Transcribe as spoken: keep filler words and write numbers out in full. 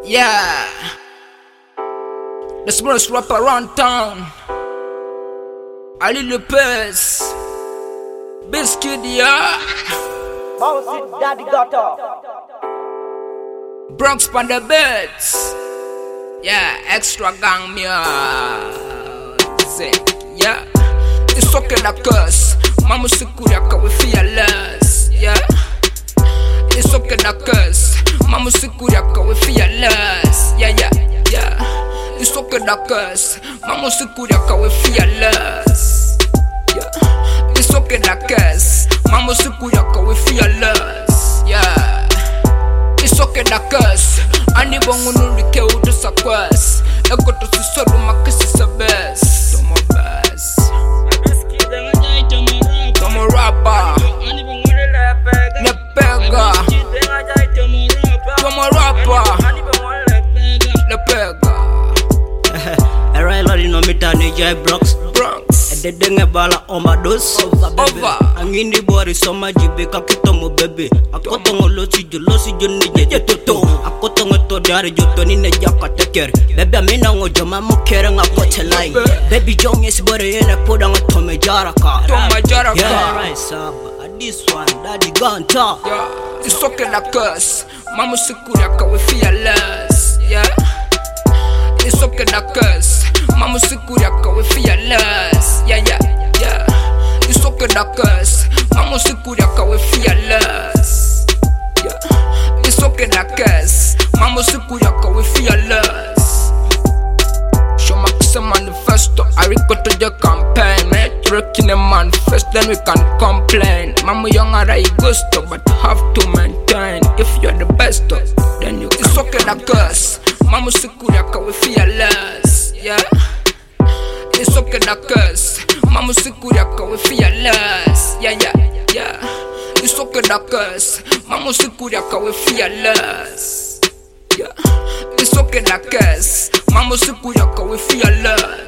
Yeah, the smallest rapper around town, Ali Lopez, Biscuit, yeah. Bouncy Daddy Gutter, Bronx on the beds, yeah. Extra gang music, yeah. It's okay that curse, Mama Sikuriaka we fearless, yeah. It's okay that curse, Mama Sikuriaka we fearless, yeah, yeah, yeah. It's okay that curse, Mama Sikuriaka we fearless, yeah. It's okay that curse, Mama Sikuriaka we fearless, yeah. It's okay that curse, ani bongo nurike udu sa quest. Eko to si solo makisi sa best, to my best. Tomo rapper, lepega. Tomo rapper, lepega. Alright, lori no mita ni J Bronx. Bronx. Ededenge bala overdose. Over. Angini bori soma jibe kakitomo baby. Akotongo losi jo losi jo ni jeje toto. Akotongo to dari jo to ni ne jaka teker. Baby amina ngo joma mukere nga kote line. Baby jong is bori ene poda nga tome jaraka. Tome jaraka. Yeah, right sub. This one, daddy gun talk. Yeah, it's okay that curse. Mama Sikuriaka we fearless. Yeah. It's okay that curse, Mama Sikuriaka we fearless. Yeah, yeah, yeah. It's okay that curse, Mama Sikuriaka we fearless. Yeah. It's okay that curse, Mama Sikuriaka we fearless. Show my kiss a manifesto, I record to the campaign. Man, working a manifest, then we can complain. Mama young and I gusto, but have to maintain. If you're the best, then you. It's okay that curse. Mama Sikuriaka we fearless, yeah. It's okay that curse, Mama Sikuriaka we fearless, yeah, yeah, yeah. It's okay that curse, Mama Sikuriaka we fearless, yeah. It's okay that curse, Mama Sikuriaka we fearless.